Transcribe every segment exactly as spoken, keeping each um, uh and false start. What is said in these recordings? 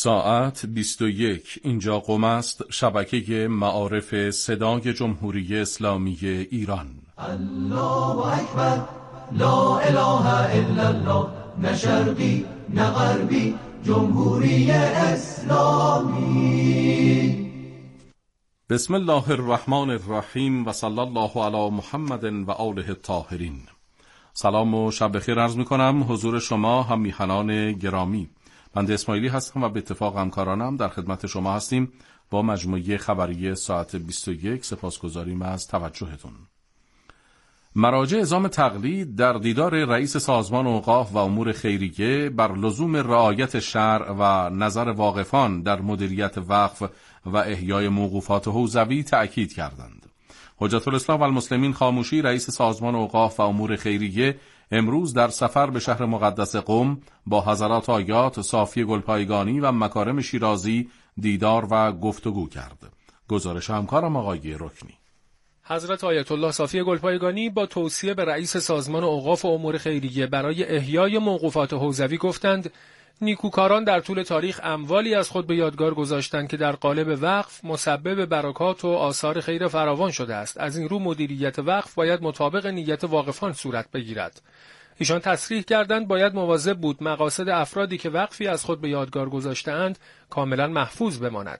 ساعت بیست و یک. اینجا قم است، شبکه معارف صدای جمهوری اسلامی ایران. الله اکبر، لا اله الا الله، نه شرقی نه غربی، جمهوری اسلامی. بسم الله الرحمن الرحیم و صلی الله علی محمد و آله الطاهرین. سلام و شب بخیر عرض می کنم حضور شما هم میهنان گرامی. بنده اسماعیلی هستم و به اتفاق همکارانم در خدمت شما هستیم با مجموعه خبری ساعت بیست و یک. سپاسگزاریم از توجهتون. مراجع اعزام تقلید در دیدار رئیس سازمان اوقاف و امور خیریه بر لزوم رعایت شرع و نظر واقفان در مدیریت وقف و احیای موقوفات حوزوی تأکید کردند. حجت الاسلام و المسلمین خاموشی رئیس سازمان اوقاف و امور خیریه امروز در سفر به شهر مقدس قم با حضرات آیات صافی گلپایگانی و مکارم شیرازی دیدار و گفتگو کرد. گزارش همکارم آقای رکنی. حضرت آیت الله صافی گلپایگانی با توصیه به رئیس سازمان اوقاف و امور خیریه برای احیای موقوفات حوزوی گفتند نیکوکاران در طول تاریخ اموالی از خود به یادگار گذاشتند که در قالب وقف مسبب برکات و آثار خیر فراوان شده است. از این رو مدیریت وقف باید مطابق نیت واقفان صورت بگیرد. ایشان تصریح کردند باید مواظب بود مقاصد افرادی که وقفی از خود به یادگار گذاشته‌اند کاملا محفوظ بماند.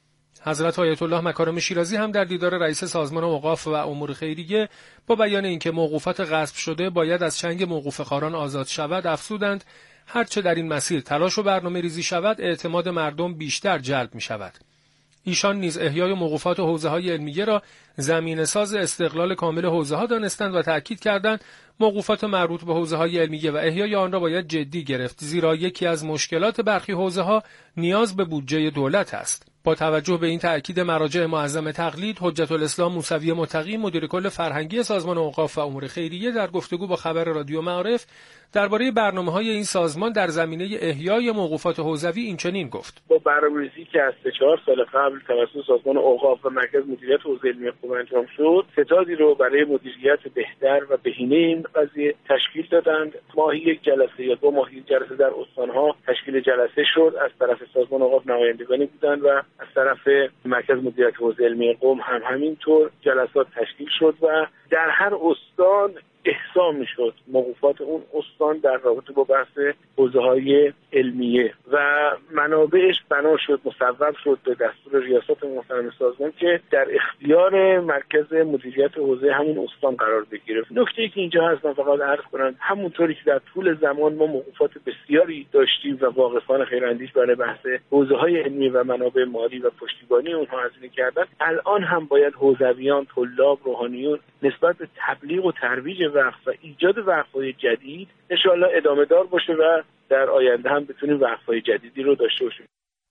حضرت آیت الله مکارم شیرازی هم در دیدار رئیس سازمان اوقاف و امور خیریه با بیان اینکه موقوفات غصب شده باید از چنگ موقوفه خواران آزاد شود افزودند هرچه در این مسیر تلاش و برنامه ریزی شود اعتماد مردم بیشتر جلب می شود. ایشان نیز احیای موقوفات حوزه‌های علمیه را زمینه ساز استقلال کامل حوزه‌ها دانستند و تأکید کردند موقوفات مربوط به حوزه‌های علمیه و احیای آن را باید جدی گرفت، زیرا یکی از مشکلات برخی حوزه‌ها نیاز به بودجه دولت است. با توجه به این تأکید مراجع معظم تقلید، حجت الاسلام موسوی متقی مدیر کل فرهنگی سازمان اوقاف و امور خیریه در گفتگو با خبر رادیو معارف درباره برنامه‌های این سازمان در زمینه احیای موقوفات حوزوی اینچنین گفت: با برنامه‌ریزی که از سه چهار سال قبل توسط سازمان اوقاف و مرکز مدیریت حوزه علمی قم انجام شد، ستادی رو برای مدیریت بهتر و بهینه این قضیه تشکیل دادند. ماهی یک جلسه یا دو ماهی یک جلسه در استان‌ها تشکیل جلسه شد. از طرف سازمان اوقاف نمایندگانی بودند و از طرف مرکز مدیریت حوزه علمی قم هم همینطور جلسات تشکیل شد و در هر استان احصا میشد موقوفات اون استان در رابطه با بحث حوزه‌های علمیه و منابعش بنا شد، مصوب شد به دستور ریاست محترم سازمان که در اختیار مرکز مدیریت حوزه همون استان قرار بگیره. نکته‌ای که اینجا هست من فقط عرض کنم همونطوری که در طول زمان ما موقوفات بسیاری داشتیم و واقفان خیراندیش برای بحث حوزه‌های علمی و منابع مالی و پشتیبانی اونها هزینه کردن، الان هم باید حوزویان، طلاب، روحانیون نسبت به تبلیغ و ترویج وقف و ایجاد وقف‌های جدید انشاءالله ادامه دار باشه و در آینده هم بتونیم وقف‌های جدیدی رو داشته باشیم.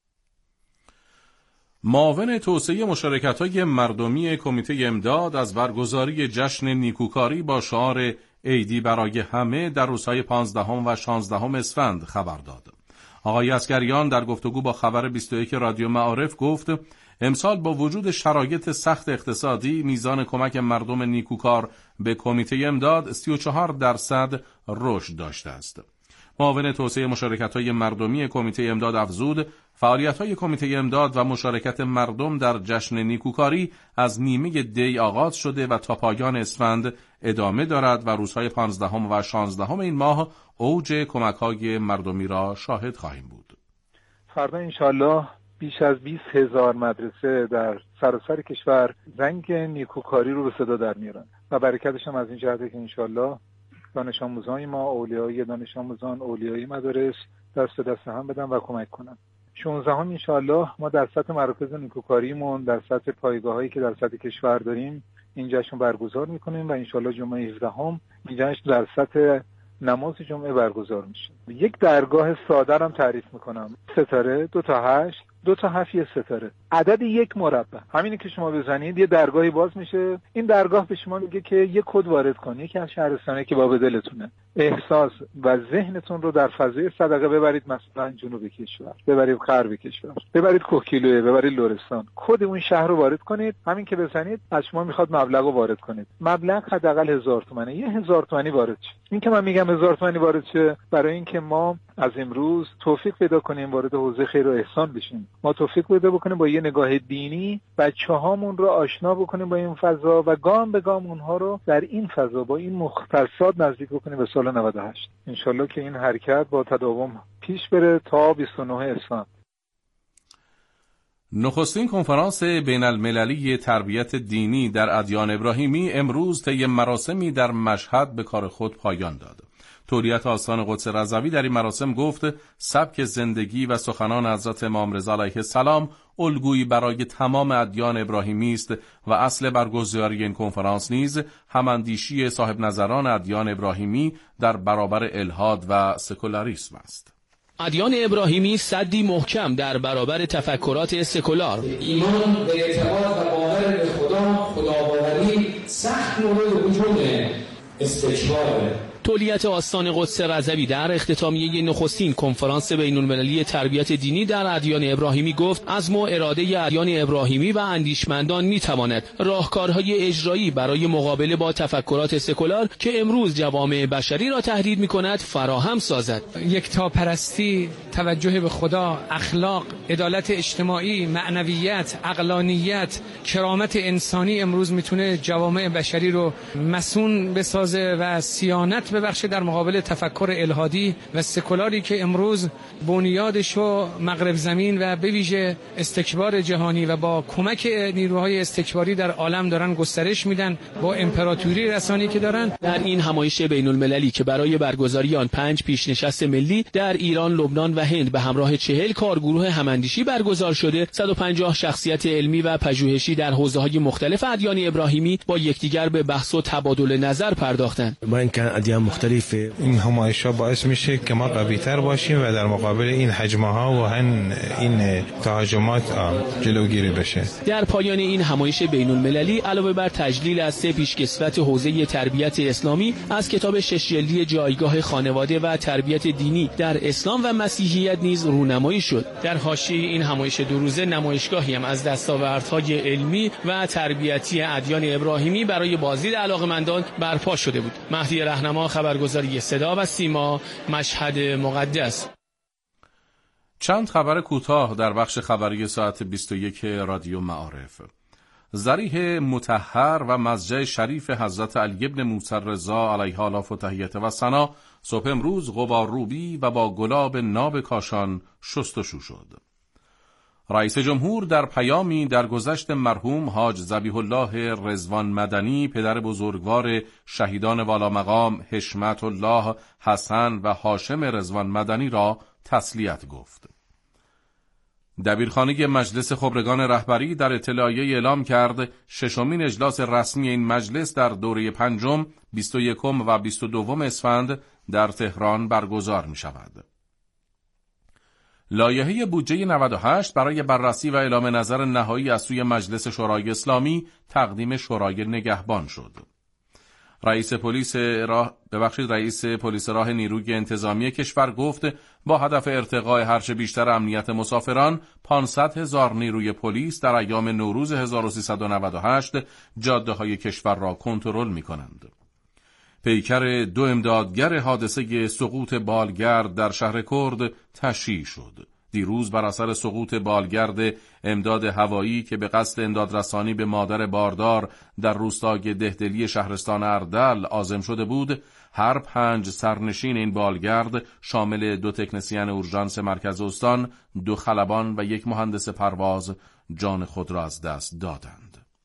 معاون توسعه مشارکت‌های مردمی کمیته امداد از برگزاری جشن نیکوکاری با شعار عیدی برای همه در روزهای پانزدهم و شانزدهم اسفند خبر داد. آقای عسگریان در گفتگو با خبر بیست و یک رادیو معارف گفت امسال با وجود شرایط سخت اقتصادی میزان کمک مردم نیکوکار به کمیته امداد سی و چهار درصد رشد داشته است. معاون توسعه مشارکت‌های مردمی کمیته امداد افزود فعالیت‌های کمیته امداد و مشارکت مردم در جشن نیکوکاری از نیمه دی آغاز شده و تا پایان اسفند ادامه دارد و روزهای پانزدهم و شانزدهم این ماه اوج کمک‌های مردمی را شاهد خواهیم بود. فردا انشالله بیش از بیست هزار مدرسه در سراسر کشور رنگ نیکوکاری رو به صدا در میارن و برکتش هم از این جهته که انشالله دانش آموزان ما، اولیای دانش آموزان، اولیای مدارس دست به دست هم بدن و کمک کنن. شانزدهم انشالله ما در سطح مراکز نیکوکاریمون در سطح پایگاهایی که در سطح کشور داریم این جشن برگزار میکنیم و انشالله جمعه هفدهم این جشن در سطح نماز جمعه برگزار میشه. یک درگاه ساده هم تعریف میکنم. ستاره، دو تا هشت، دو تا هفت، یه ستاره. عدد یک مربع. همینی که شما بزنید یه درگاهی باز میشه، این درگاه به شما میگه که یه کد وارد کن، یکی از شهرستانه که باب دلتونه، احساس و ذهنتون رو در فضای صدقه ببرید، مثلا جنوب کشور، ببرید غرب کشور، ببرید کوکیلویه، ببرید لرستان، کد اون شهر رو وارد کنید. همین که بزنید از شما میخواد مبلغ رو وارد کنید. مبلغ حداقل هزار تومانه، یه هزار تومانی وارد شه. این که من میگم هزار تومانی وارد شه برای اینکه ما از امروز توفیق پیدا کنیم وارد حوزه خیر و احسان بشیم، ما توفیق پیدا بکنیم با یه نگاه دینی بچه‌هامون رو آشنا بکنیم با این فضا و گام به گام اونها رو در این فضا با این مختصات نزدیک بکنیم به سال نود و هشت. انشالله که این حرکت با تداوم پیش بره تا بیست و نه اسفند. نخستین کنفرانس بین المللی تربیت دینی در ادیان ابراهیمی امروز طی مراسمی در مشهد به کار خود پایان داد. تولیت آستان قدس رضوی در این مراسم گفت سبک زندگی و سخنان حضرت امام رضا علیه السلام الگویی برای تمام ادیان ابراهیمی است و اصل برگزاری این کنفرانس نیز هماندیشی صاحب نظران ادیان ابراهیمی در برابر الحاد و سکولاریسم است. ادیان ابراهیمی سدی محکم در برابر تفکرات سکولار. ایمان به اعتقاد و باور به خدا، خداباوری سخت مورد وجود استکباره. تولیت آستان قدس رضوی در اختتامیه نخستین کنفرانس بین المللی تربیت دینی در ادیان ابراهیمی گفت عزم و اراده ادیان ابراهیمی و اندیشمندان میتواند راهکارهای اجرایی برای مقابله با تفکرات سکولار که امروز جوامع بشری را تهدید میکند فراهم سازد. یکتاپرستی، توجه به خدا، اخلاق، عدالت اجتماعی، معنویت، عقلانیت، کرامت انسانی امروز میتونه جوامع بشری رو مسون بسازه و صیانت ببخشه در مقابل تفکر الحادی و سکولاری که امروز بنیادشو مغرب زمین و به ویژه استکبار جهانی و با کمک نیروهای استکباری در عالم دارن گسترش میدن با امپراتوری رسانی که دارن. در این همایش بین المللی که برای برگزاری آن پنج پیشنشست ملی در ایران، لبنان و هند به همراه چهل کارگروه هماندیشی برگزار شده، صد و پنجاه شخصیت علمی و پژوهشی در حوزه‌های مختلف ادیان ابراهیمی با یکدیگر به بحث و تبادل نظر پرداختند. با اینکه ادیان مختلف، این همایش‌ها باعث میشه که ما قوی‌تر باشیم و در مقابل این هجمه‌ها و هن این تهاجمات جلوگیری بشه. در پایان این همایش بین المللی علاوه بر تجلیل از سه پیشکسوت حوزه تربیت اسلامی از کتاب شش جلدی جایگاه خانواده و تربیت دینی در اسلام و مسیحیت نیز رونمایی شد. در حاشیه این همایش دو روزه نمایشگاهی هم از دستاوردهای علمی و تربیتی ادیان ابراهیمی برای بازدید علاقه‌مندان برپا شده بود. مهدی رهنما، خبرگزاری صدا و سیما، مشهد مقدس. چند خبر کوتاه در بخش خبری ساعت بیست و یک رادیو معارف. ضریح مطهر و مضجع شریف حضرت علی ابن موسی رضا علیه آلاف و تحیت و ثنا صبح امروز غبارروبی و با گلاب ناب کاشان شستشو شد. رئیس جمهور در پیامی در گذشت مرحوم حاج ذبیح الله رضوان مدنی، پدر بزرگوار شهیدان والا مقام حشمت الله حسن و هاشم رضوان مدنی را تسلیت گفت. دبیرخانه مجلس خبرگان رهبری در اطلاعیه اعلام کرد ششمین اجلاس رسمی این مجلس در دوره پنجم، بیست و یکم و بیست و دوم اسفند در تهران برگزار می شود. لایحه بودجه نود و هشت برای بررسی و اعلام نظر نهایی از سوی مجلس شورای اسلامی تقدیم شورای نگهبان شد. رئیس پلیس راه ببخشید رئیس پلیس راه نیروی انتظامی کشور گفت با هدف ارتقاء هرچه بیشتر امنیت مسافران، پانصد هزار نیروی پلیس در ایام نوروز هزار و سیصد و نود و هشت جاده‌های کشور را کنترل می‌کنند. پیکر دو امدادگر حادثه سقوط بالگرد در شهر کرد تشییع شد. دیروز بر اثر سقوط بالگرد امداد هوایی که به قصد امدادرسانی به مادر باردار در روستای دهدلی شهرستان اردل عازم شده بود، هر پنج سرنشین این بالگرد شامل دو تکنسین اورژانس مرکز استان، دو خلبان و یک مهندس پرواز جان خود را از دست دادند.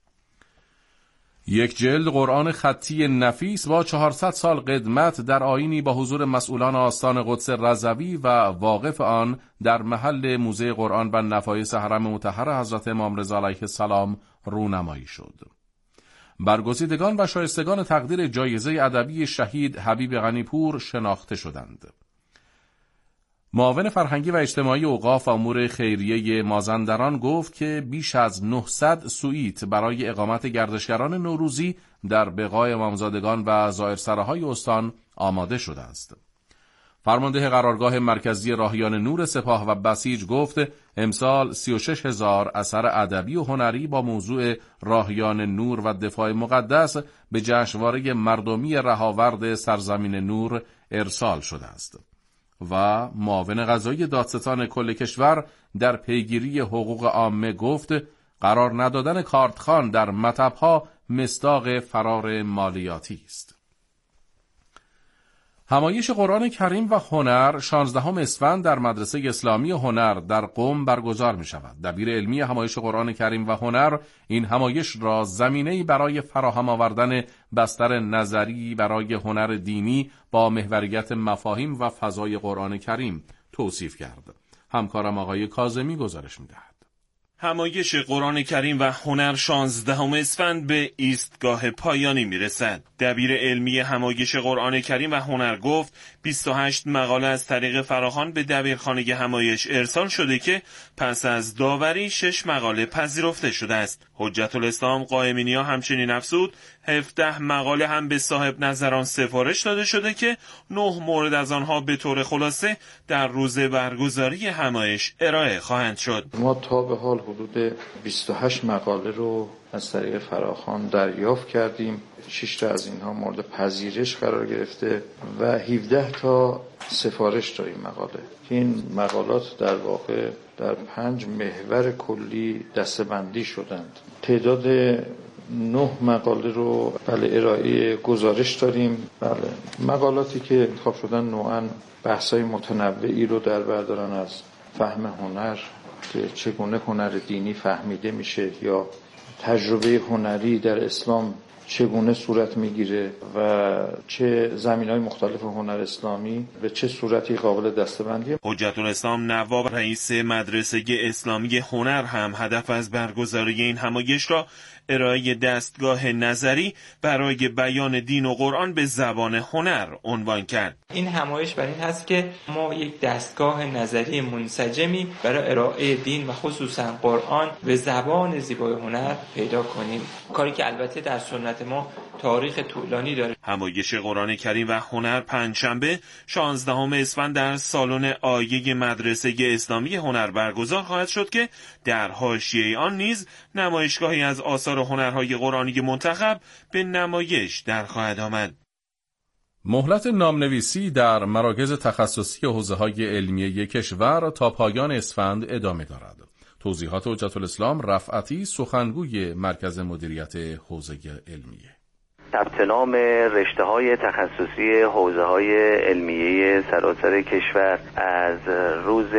یک جلد قرآن خطی نفیس با چهارصد سال قدمت در آیینی با حضور مسئولان آستان قدس رضوی و واقف آن در محل موزه قرآن و نفایس حرم مطهر حضرت امام رضا علیه السلام رونمایی شد. برگزیدگان و شایستگان تقدیر جایزه ادبی شهید حبیب غنیپور شناخته شدند. معاون فرهنگی و اجتماعی اوقاف و امور خیریه مازندران گفت که بیش از نهصد سوئیت برای اقامت گردشگران نوروزی در بقاع امامزادگان و زائرسراهای استان آماده شده است. فرمانده قرارگاه مرکزی راهیان نور سپاه و بسیج گفت امسال سی و شش هزار اثر ادبی و هنری با موضوع راهیان نور و دفاع مقدس به جشنواره مردمی رهاورد سرزمین نور ارسال شده است. و معاون قضایی دادستان کل کشور در پیگیری حقوق عامه گفت قرار ندادن کارتخوان در مطب‌ها مصداق فرار مالیاتی است. همایش قرآن کریم و هنر شانزدهم اسفند در مدرسه اسلامی هنر در قم برگزار می شود. دبیر علمی همایش قرآن کریم و هنر این همایش را زمینه‌ای برای فراهم آوردن بستر نظری برای هنر دینی با محوریت مفاهیم و فضای قرآن کریم توصیف کرد. همکارم آقای کاظمی گزارش می دهد. همایش قرآن کریم و هنر شانزدهم اسفند به ایستگاه پایانی میرسد. دبیر علمی همایش قرآن کریم و هنر گفت بیست و هشت مقاله از طریق فراخوان به دبیرخانه همایش ارسال شده که پس از داوری شش مقاله پذیرفته شده است. حجت الاسلام قائمینیا همچنین افزود هفده مقاله هم به صاحب نظران سفارش داده شده که نه مورد از آنها به طور خلاصه در روز برگزاری همایش ارائه خواهند شد. ما تا به حال حدود بیست و هشت مقاله رو از طریق فراخوان دریافت کردیم. شش تا از اینها مورد پذیرش قرار گرفته و هفده تا سفارش داریم مقاله. این مقالات در واقع در پنج محور کلی دسته‌بندی شدند. تعداد نه مقاله رو بله ارائه گزارش داریم. بله مقالاتی که انتخاب شدن نوعاً بحث‌های متنوعی رو در بر دارن، از فهم هنر که چگونه هنر دینی فهمیده میشه یا تجربه هنری در اسلام چگونه صورت میگیره و چه زمینهای مختلف هنر اسلامی به چه صورتی قابل دسته‌بندیه. حجت الاسلام نواب رئیس مدرسه اسلامی هنر هم هدف از برگزاری این همایش را ارائه دستگاه نظری برای بیان دین و قرآن به زبان هنر عنوان کرد. این همایش برای این هست که ما یک دستگاه نظری منسجمی برای ارائه دین و خصوصا قرآن به زبان زیبای هنر پیدا کنیم، کاری که البته در سنت ما تاریخ طولانی داره. همایش قرآن کریم و هنر پنجشنبه شانزدهم اسفند در سالن عالیه مدرسه اسلامی هنر برگزار خواهد شد که در حاشیه آن نیز نمایشگاهی از آثار هنرهای قرآنی منتخب به نمایش در خواهد آمد. مهلت نامنویسی در مراکز تخصصی حوزه‌های علمیه کشور تا پایان اسفند ادامه دارد. توضیحات حجت الاسلام رفعتی سخنگوی مرکز مدیریت حوزه علمیه. ثبت نام رشته‌های تخصصی حوزه‌های علمیه سراسر کشور از روز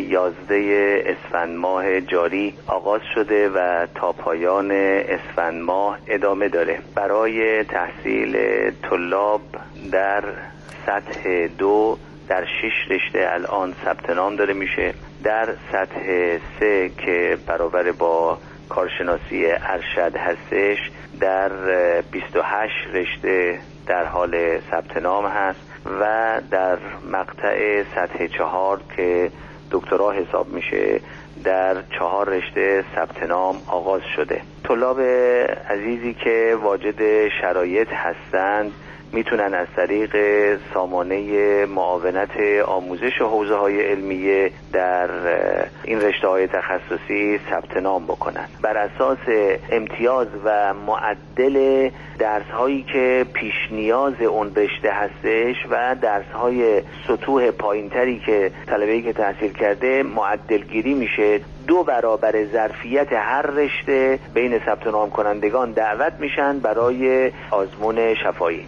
یازده اسفند ماه جاری آغاز شده و تا پایان اسفند ماه ادامه داره. برای تحصیل طلاب در سطح دو در شش رشته الان ثبت نام داره میشه. در سطح سه که برابر با کارشناسی ارشد هستش در بیست و هشت رشته در حال ثبت نام هست و در مقطع سطح چهار که دکترا حساب میشه در چهار رشته ثبت نام آغاز شده. طلاب عزیزی که واجد شرایط هستند میتونن از طریق سامانه معاونت آموزش حوزه‌های علمیه در این رشته‌های تخصصی ثبت نام بکنن. بر اساس امتیاز و معدل درس‌هایی که پیش نیاز اون رشته هستش و درس‌های سطوح پایین‌تری که طلبه‌ای که تحصیل کرده معدل گیری میشه. دو برابر ظرفیت هر رشته بین ثبت نام کنندگان دعوت میشن برای آزمون شفاهی.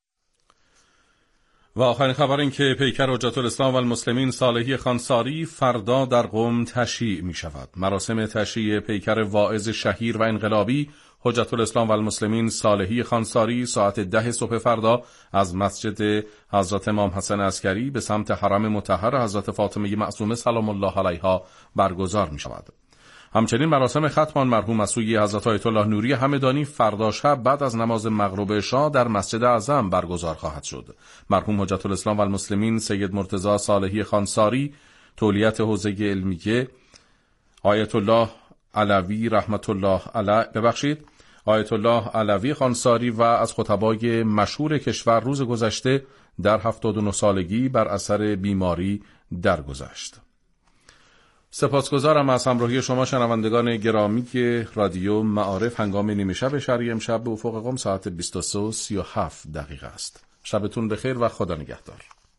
و آخرین خبر این که پیکر حجت الاسلام و المسلمین صالحی خانساری فردا در قم تشییع می شود. مراسم تشییع پیکر واعظ شهیر و انقلابی حجت الاسلام و المسلمین صالحی خانساری ساعت ده صبح فردا از مسجد حضرت امام حسن عسکری به سمت حرم مطهر حضرت فاطمه معصومه سلام الله علیها برگزار می شود. همچنین مراسم ختم آن مرحوم از سوی حضرت آیت الله نوری همدانی فردا شب بعد از نماز مغرب عشا در مسجد اعظم برگزار خواهد شد. مرحوم حجت الاسلام و المسلمین سید مرتضی صالحی خانساری تولیت حوزه علمیه، آیت الله علوی رحمت الله علیه ببخشید آیت الله علوی خانساری و از خطبای مشهور کشور روز گذشته در هفتاد و نه سالگی بر اثر بیماری درگذشت. سپاسگزارم از همراهی شما شنوندگان گرامی رادیو معارف. هنگام نیمه شب شرعی امشب به افق قم ساعت بیست و سه و سی و هفت دقیقه است. شبتون بخیر و خدا نگهدار.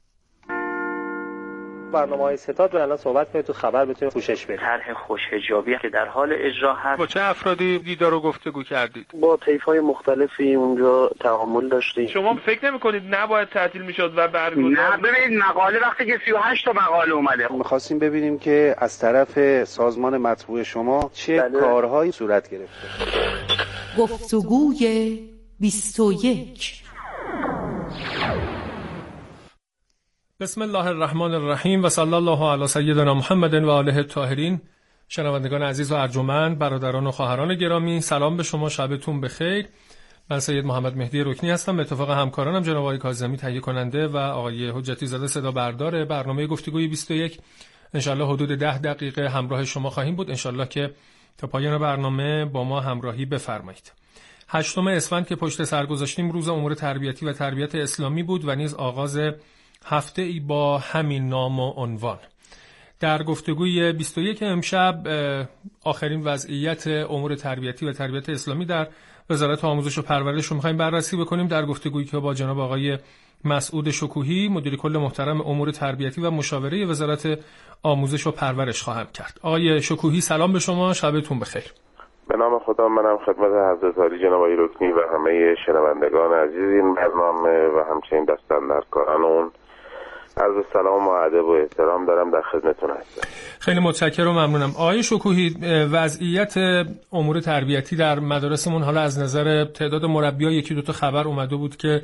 برنامه‌های ستاد رو الان صحبت کنید تو خبر بتونید پوشش بدید. طرح خوش‌حجابی که در حال اجرا هست. با چه افرادی دیدار و گفتگو کردید؟ با طیف‌های مختلفی اونجا تعامل داشتیم. شما فکر نمی‌کنید نباید تعطیل می‌شد و برگزار؟ نه ببینید مقاله وقتی که سی و هشت تا مقاله اومده. می‌خواستیم ببینیم که از طرف سازمان مطبوع شما چه بله. کارهایی صورت گرفته. گفتگوی بیست و یک. بسم الله الرحمن الرحیم و صلی الله علی سیدنا محمد و آله الطاهرین. شنوندگان عزیز و ارجمند، برادران و خواهران گرامی، سلام به شما، شبتون بخیر. من سید محمد مهدی رکنی هستم. به اتفاق همکارانم جناب آقای کاظمی تهیه کننده و آقای حجتی زاده صدا بردار برنامه گفتگوی بیست و یک. انشالله حدود ده دقیقه همراه شما خواهیم بود. انشالله که تا پایان برنامه با ما همراهی بفرمایید. هشتم اسفند که پشت سر گذاشتیم روز امور تربیتی و تربیت اسلامی بود و نیز آغاز هفته ای با همین نام و عنوان. در گفتگوی بیست و یک امشب آخرین وضعیت امور تربیتی و تربیت اسلامی در وزارت آموزش و پرورش رو می‌خوایم بررسی بکنیم در گفتگویی که با جناب آقای مسعود شکوهی مدیر کل محترم امور تربیتی و مشاوره وزارت آموزش و پرورش خواهم کرد. آقای شکوهی سلام به شما، شبتون بخیر. به نام خدا، منم خدمت حضرت عالی جناب آقای رکنی و همه شنوندگان عزیز این برنامه و همچنین دستاندرکاران اون عرض سلام و ادب و احترام دارم، در خدمتتون هستم. خیلی متشکرم و ممنونم. آقای شکوهی، وضعیت امور تربیتی در مدارسمون حالا از نظر تعداد مربی‌ها یکی دو تا خبر اومده بود که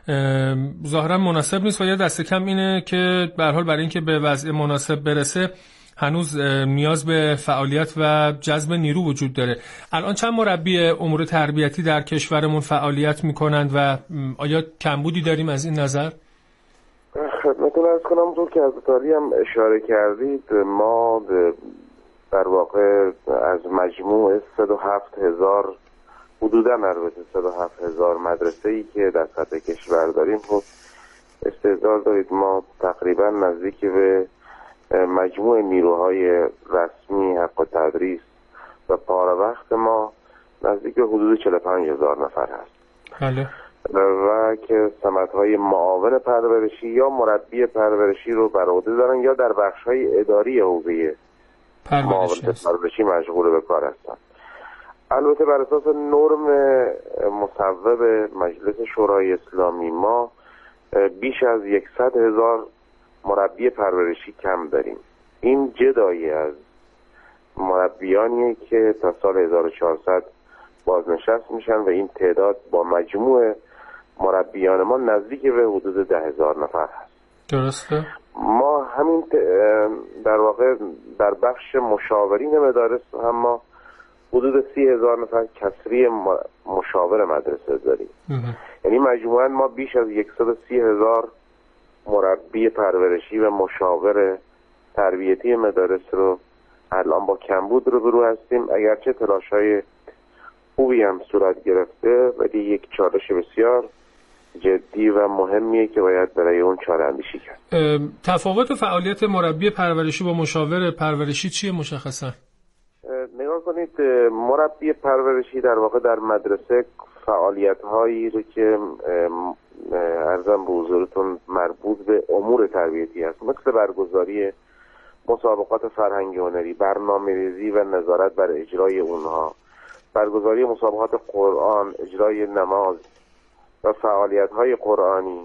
ظاهرا مناسب نیست و یا دست کم اینه که به هر حال برای اینکه به وضع مناسب برسه هنوز نیاز به فعالیت و جذب نیرو وجود داره. الان چند مربی امور تربیتی در کشورمون فعالیت میکنند و آیا کمبودی داریم از این نظر؟ خدمتتون عرض کنم طور که حضرت عالی هم اشاره کردید، ما در واقع از مجموع صد و هفت هزار حدوداً البته صد و هفت هزار مدرسه‌ای که در سطح کشور داریم خب استعداد دارید ما تقریبا نزدیک به مجموع نیروهای رسمی حق و تدریس و پاره وقت ما نزدیک به حدود چهل و پنج هزار نفر هست. بله. و که سمت‌های معاون پرورشی یا مربی پرورشی رو بر عهده دارن یا در بخش‌های اداری حوزه معاون پرورشی مشغول به کار هستن. البته بر اساس نرم مصوب مجلس شورای اسلامی ما بیش از صد هزار مربی پرورشی کم داریم. این جدایی از مربیانیه که تا سال هزار و چهارصد بازنشست میشن و این تعداد با مجموع مربیان ما نزدیک به حدود ده هزار نفر هست. درسته. ما همین در واقع در بخش مشاورین مدارس هم ما حدود سی هزار نفر کسری مشاور مدرسه داریم. یعنی مجموعاً ما بیش از صد و سی هزار مربی پرورشی و مشاور تربیتی مدارس رو الان با کمبود روبرو هستیم. اگرچه تلاش‌های خوبی هم صورت گرفته ولی یک چالش بسیار جدی و مهمیه که باید برای اون چاره اندیشی کرد. تفاوت فعالیت مربی پرورشی با مشاور پرورشی چیه مشخصا؟ نگاه کنید، مربی پرورشی در واقع در مدرسه فعالیت‌هایی رو که عرضم به حضورتون مربوط به امور تربیتی است، مثل برگزاری مسابقات فرهنگی و هنری، برنامه‌ریزی و نظارت بر اجرای اونها، برگزاری مسابقات قرآن، اجرای نماز و فعالیت‌های قرآنی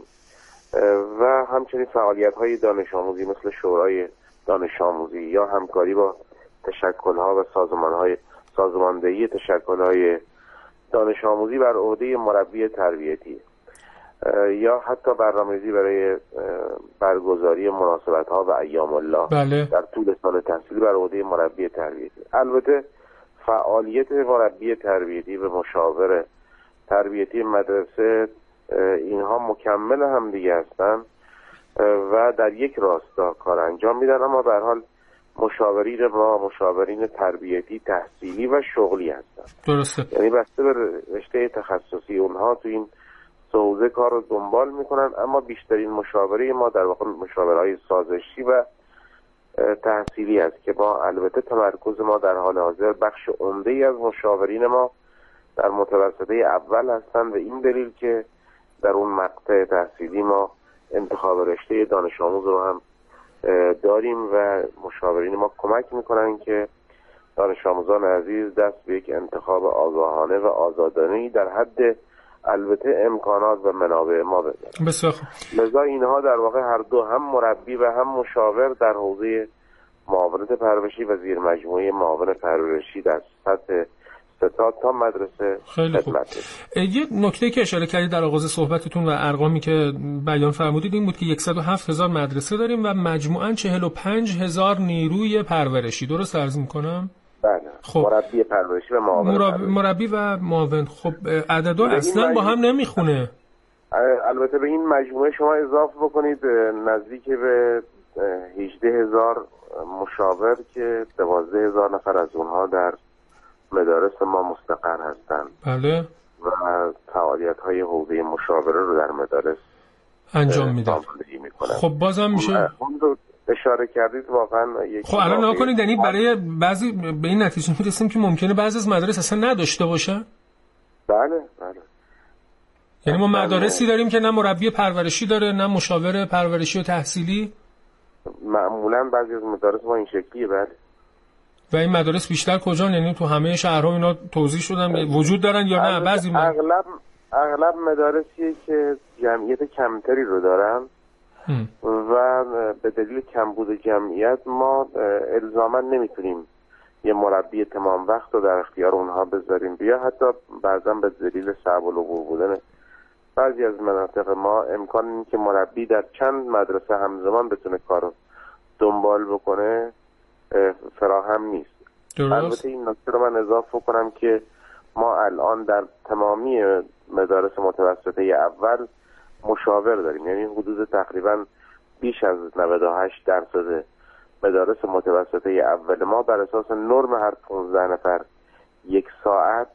و همچنین فعالیت‌های دانش آموزی مثل شورای دانش آموزی یا همکاری با تشکل‌ها و سازمان‌های سازماندهی تشکل‌های دانش آموزی بر عهده مربی تربیتی یا حتی برنامه‌ریزی برای برگزاری مناسبت‌ها و ایام الله بله. در طول سال تحصیلی بر عهده مربی تربیتی. البته فعالیت مربی تربیتی و مشاور تربیتی مدرسه اینها مکمل هم دیگه هستن و در یک راستا کار انجام میدن، اما به هر حال مشاورین ما مشاورین تربیتی، تحصیلی و شغلی هستن. درسته. یعنی بسته به رشته تخصصی اونها تو این حوزه کار رو دنبال میکنن، اما بیشترین مشاوره ما در واقع مشاورهای سازشی و تحصیلی است که ما البته تمرکز ما در حال حاضر بخش عمده‌ای از مشاورین ما در متوسطه اول هستند و این دلیل که در اون مقطع تحصیلی ما انتخاب رشته دانش آموز رو هم داریم و مشاورین ما کمک میکنن که دانش آموزان عزیز دست به یک انتخاب آگاهانه و آزادانه‌ای در حد البته امکانات و منابع ما بزنن. بسیار خوب. لذا اینها در واقع هر دو، هم مربی و هم مشاور، در حوزه معاونت پرورشی و زیر مجموعه معاون پرورشی در سطح ستاد تا مدرسه. خیلی خوب. یه نکته که اشاره کردید در آغاز صحبتتون و ارقامی که بیان فرمودید این بود که صد و هفت هزار مدرسه داریم و مجموعاً چهل و پنج هزار نیروی پرورشی. درست عرض می‌کنم؟ بله. خب مربی پرورشی و معاون مربی, مربی و معاون. خب عددا اصلا با هم نمیخونه. البته به این مجموعه شما اضافه بکنید نزدیک به هجده هزار مشاور که دوازده هزار نفر از اونها در مدارس ما مستقر هستند. بله. و فعالیت‌های حوزه مشاوره رو در مدارس انجام میدن. خب بازم میشه اشاره کردید واقعا یک. خب الان نگاه کنید، یعنی برای بعضی به این نتیجه میرسیم که ممکنه بعضی از مدارس اصلا نداشته باشه. بله بله. یعنی ما مدارسی داریم که نه مربی پرورشی داره نه مشاور پرورشی و تحصیلی. معمولا بعضی از مدارس ما این شکلیه. بله. و این مدارس بیشتر کجان؟ یعنی تو همه شهرها اینا توزیع شدن وجود دارن یا نه؟ بعضی من... اغلب اغلب مدارسیه که جمعیت کمتری رو دارن هم. و به دلیل کمبود جمعیت ما الزاما نمیتونیم یه مربی تمام وقت رو در اختیار اونها بذاریم، بیا حتی بعضا به دلیل صعب العبور بودن بعضی از مناطق ما امکان این که مربی در چند مدرسه همزمان بتونه کارو دنبال بکنه فراهم نیست. درست. البته این نکته رو من اضافه کنم که ما الان در تمامی مدارس متوسطه اول مشاور داریم، یعنی حدود تقریبا بیش از نود و هشت درصد مدارس متوسطه اول ما بر اساس نرم هر پانزده نفر یک ساعت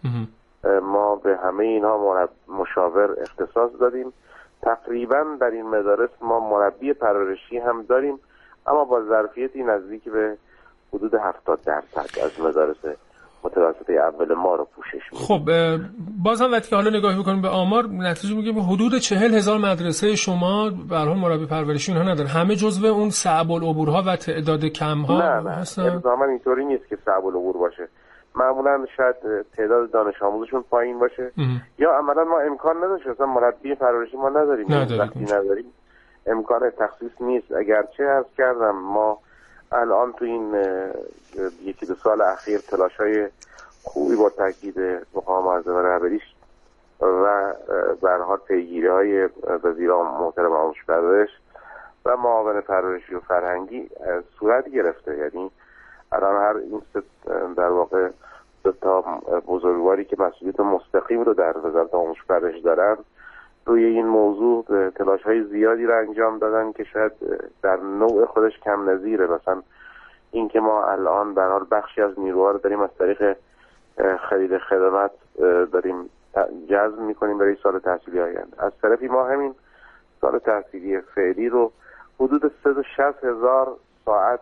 ما به همه اینها مشاور اختصاص دادیم. تقریبا در این مدارس ما مربی پرورشی هم داریم، اما با ظرفیتی نزدیک به حدود هفتاد درصد از مدارس متوسطه اول ما رو پوشش میده. خب باز هم وقتی که حالا نگاه میکنیم به آمار نتیجه میگیم حدود چهل هزار مدرسه شما به هر حال مربی پرورشی اونها ندارن، همه جزو اون صعب العبورها و تعداد کم ها نه نه هستن. الزاما اینطوری نیست که صعب العبور باشه، معمولا شاید تعداد دانش آموزشون پایین باشه ام. یا عملا ما امکان نداشت، اصلا مربی پرورشی ما نداریم. نداریم. نداریم امکان تخصیص نیست. اگرچه عرض کردم ما الان تو این یکی دو سال اخیر تلاش‌های خوبی با تاکید مقام معظم رهبریش و به هر حال پیگیری‌های وزیر محترم آموزش پرورش و معاون پرورشی و فرهنگی صورت گرفته. یعنی الان هر این در واقع دو تا بزرگواری که مسئولیت مستقیم رو در وزارت آموزش پرورش دارن روی این موضوع تلاش‌های زیادی رو انجام دادن که شاید در نوع خودش کم نظیره. مثلا این که ما الان به هر حال بخشی از نیروها رو داریم از طریق خرید خدمات داریم جذب می‌کنیم برای سال تحصیلی آینده. از طرفی ما همین سال تحصیلی فعلی رو حدود صد و شصت هزار ساعت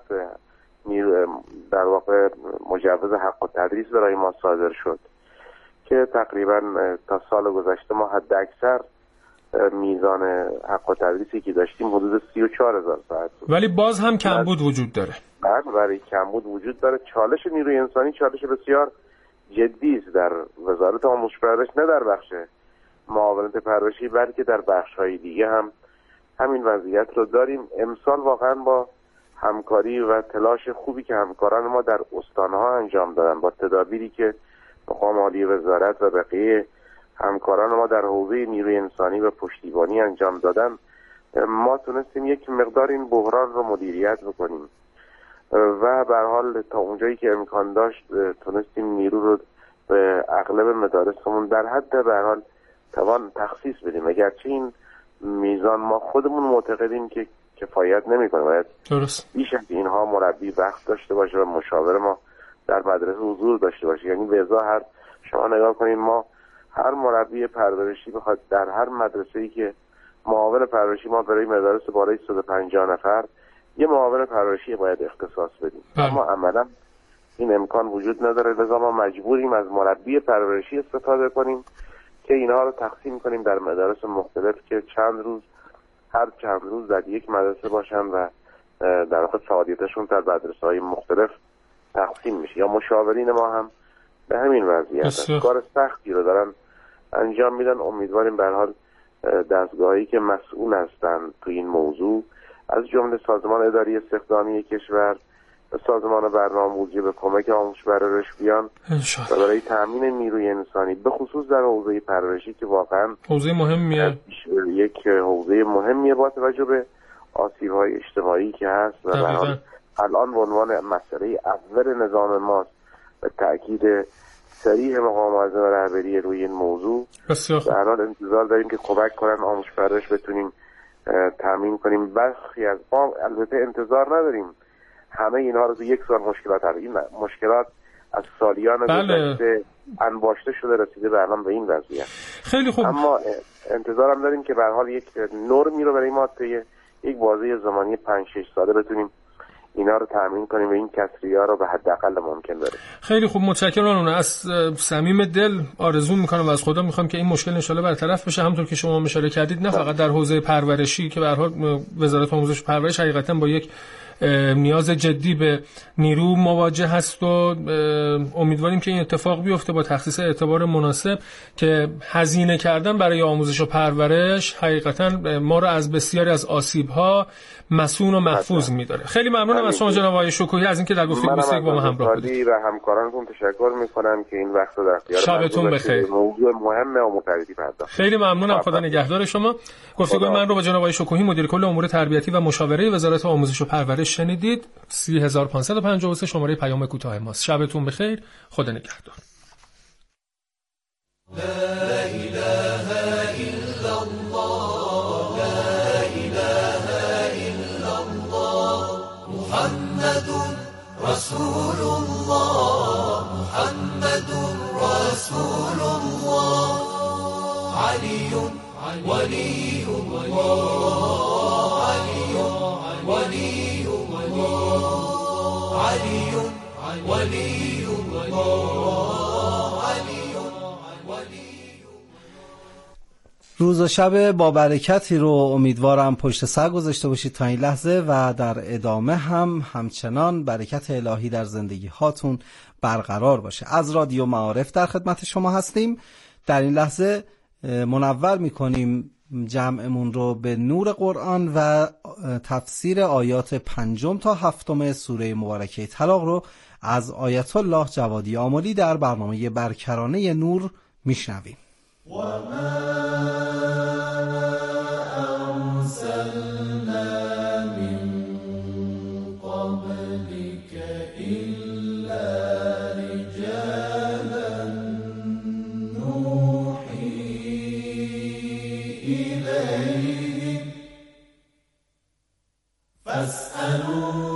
در واقع مجوز حق التدریس برای ما صادر شد که تقریبا تا سال گذشته ما حد اکثر میزان حق التدریسی که داشتیم حدود سی و چهار هزار ساعت بود. ولی باز هم کمبود وجود داره. بله برای کمبود وجود داره. چالش نیروی انسانی چالش بسیار جدی است در وزارت آموزش پرورش، نه در بخش معاونت پرورشی بلکه در بخش‌های دیگه هم همین وضعیت رو داریم. امسال واقعا با همکاری و تلاش خوبی که همکاران ما در استان‌ها انجام دادن، با تدابیری که مقام عالی وزارت و بقیه همکاران ما در حوزه نیروی انسانی و پشتیبانی انجام دادن، ما تونستیم یک مقدار این بحران رو مدیریت بکنیم و به هر حال تا اونجایی که امکان داشت تونستیم نیرو رو به اغلب مدارسمون در حد به هر حال توان تخصیص بدیم، اگرچه این میزان ما خودمون معتقدیم که کفایت نمیکنه، باید درست بیش از اینها مربی وقت داشته باشه و مشاور ما در مدرسه حضور داشته باشه. یعنی به ازا هر شما نگاه کنید، ما هر مربی پرورشی بخواد در هر مدرسه‌ای که معاون پرورشی ما برای مدارس بالای صد و پنجاه نفر یه معاون پرورشی باید اختصاص بدیم، اما عملا این امکان وجود نداره، لذا ما مجبوریم از مربی پرورشی استفاده کنیم که اینها رو تقسیم کنیم در مدارس مختلف که چند روز هر چند روز در یک مدرسه باشن و در واقع فعالیتشون در مدرسه‌های مختلف تقسیم میشه. یا مشاورین ما هم به همین وضعیت هست، کار سختی رو دارن انجام میدن. امیدواریم به هر حال دستگاهایی که مسئول هستن تو این موضوع از جمله سازمان اداری استخدامی کشور و سازمان برنامه‌ریزی به کمک آموزش پرورش بیان و برای تامین نیروی انسانی به خصوص در حوزه پرورشی که واقعا حوزه مهمیه، یک حوزه مهمیه با توجه به آسیب‌های اجتماعی که هست و به هر حال الان به عنوان مسئله اول نظام ماست و تأکید صریح مقام معظم رهبری روی این موضوع. در حال انتظار داریم که کمک کنن آموزش پرورش بتونیم تامین کنیم. برخی از ما البته انتظار نداریم همه اینها رو تو یک سال مشکلات هست، این مشکلات از سالیان گذشته انباشته شده رسیده به الان به این وضعیت. خیلی خوب، اما انتظارم داریم که به هر حال یک نرمی رو برای ما طی یک بازه زمانی پنج شش ساله بتونیم اینا رو تامین کنیم و این کسری‌ها رو به حداقل ممکن برسونیم. خیلی خوب، متشکرم. از صمیم دل آرزو میکنم و از خدا میخوام که این مشکل ان شاءالله برطرف بشه، همونطور که شما اشاره کردید، نه فقط در حوزه پرورشی که به هر حال وزارت آموزش و پرورش حقیقتا با یک نیاز جدی به نیرو مواجه هست و امیدواریم که این اتفاق بیفته با تخصیص اعتبار مناسب که هزینه کردن برای آموزش و پرورش حقیقتا ما رو از بسیاری از آسیب‌ها مسئول و محفوظ می‌داره. خیلی ممنونم از شما جناب آقای شکوهی از اینکه در گفتگو بیستیک با ما همراه بودید. و همکارانتون تشکر می‌کنم که این وقت رو در اختیار شبتون بخیر. موضوع مهمه و متعددی پرداخت. خیلی ممنونم، خدا نگهدار شما. گفتگوی من رو با جناب آقای شکوهی مدیر کل امور تربیتی و مشاوره وزارت آموزش و پرورش شنیدید. سی هزار و پانصد و پنجاه و سه شماره پیام کوتاه ماست. شبتون بخیر، خدا نگهدار. لا اله الا الله، لا اله الا الله، محمد رسول الله، محمد رسول الله، علی ولی الله، علی ولی الله، علی ولی الله، علی. روز و شب با برکتی رو امیدوارم پشت سر گذاشته باشید تا این لحظه و در ادامه هم همچنان برکت الهی در زندگی هاتون برقرار باشه. از رادیو معارف در خدمت شما هستیم. در این لحظه منور میکنیم جمعمون رو به نور قرآن و تفسیر آیات پنجم تا هفتم سوره مبارکه طلاق رو از آیت الله جوادی آملی در برنامه برکرانه نور میشنویم. و ما ارسلنا من قبلك الا رجالا نوحی الیهم فاسألوا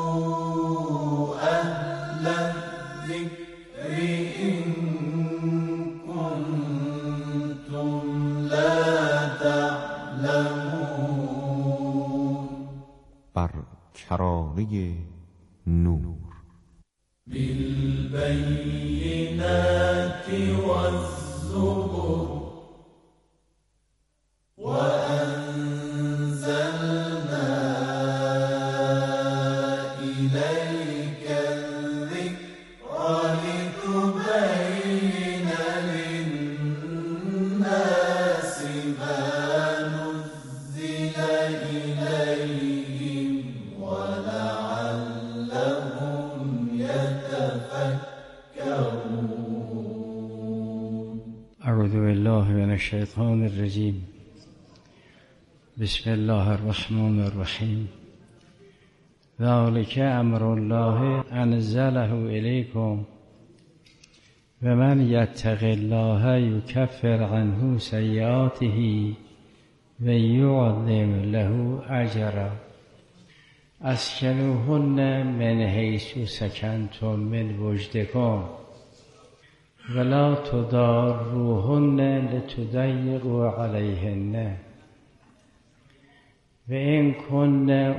اهل الذکر ان برکرانه نور بالبینات والزبر وأنزلنا إليك الذكر لتبين للناس ما نزل إليهم ولعلهم يتفكرون. أعوذ بالله من الشيطان الرجيم. بسم الله الرحمن الرحيم. ذلك امر الله انزله الیکم و من یتق الله یکفر عنه سیئاته و یعظم له اجرا اسکنوهن من حیث سکنتم من وجدکم ولا تضاروهن لتضیقوا علیهن و این کن